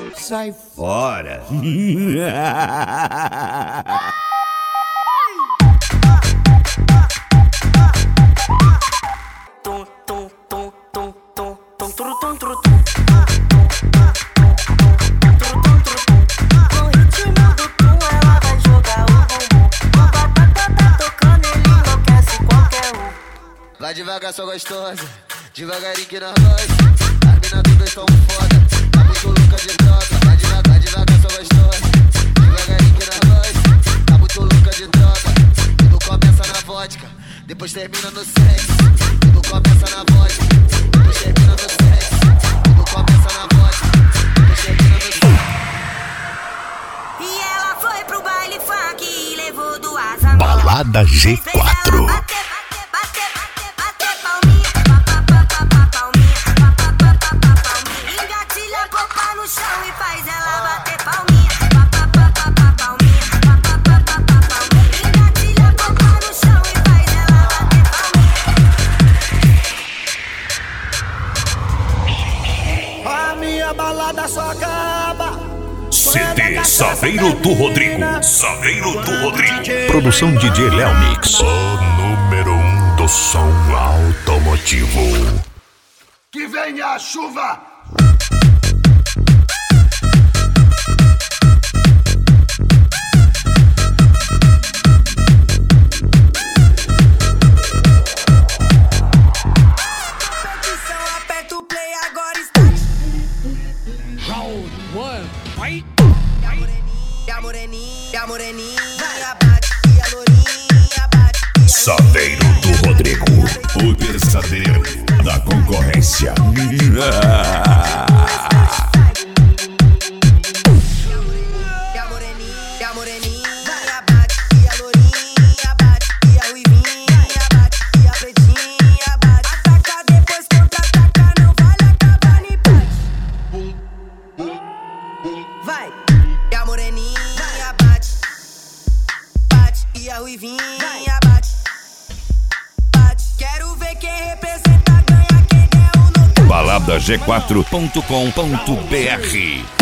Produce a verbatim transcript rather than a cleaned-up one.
Sai fora. Tum, tum, tum, tum, tum, tum, turu, tum, turu, tum. No ritmo do tum, ela vai jogar o bumbum. O batata tá tocando, ele enlouquece qualquer um. Vai devagar, só gostosa, devagarinho que nós gosta. As mina tudo estão foda, tá muito louca de troca. Vai devagar, devagar, só gostosa, devagarinho que nós gosta. Tá muito louca de troca. Tudo começa na vodka, depois termina no sexo. Tudo começa na vodka, depois termina no sexo. Tudo começa na vodka, depois termina no sexo. E ela foi pro baile funk e levou duas amigas. Balada G quatro. Balada só acaba. C D Saveiro do Rodrigo. Saveiro do Rodrigo. Produção D J Léo Mix. O número um do som automotivo. Que venha a chuva. Saveiro do Rodrigo, o verdadeiro da concorrência. Vai, e a moreninha bate, bate, e a ruivinha bate, bate. Quero ver quem representa, ganha quem der o notão. balada g quatro ponto com ponto br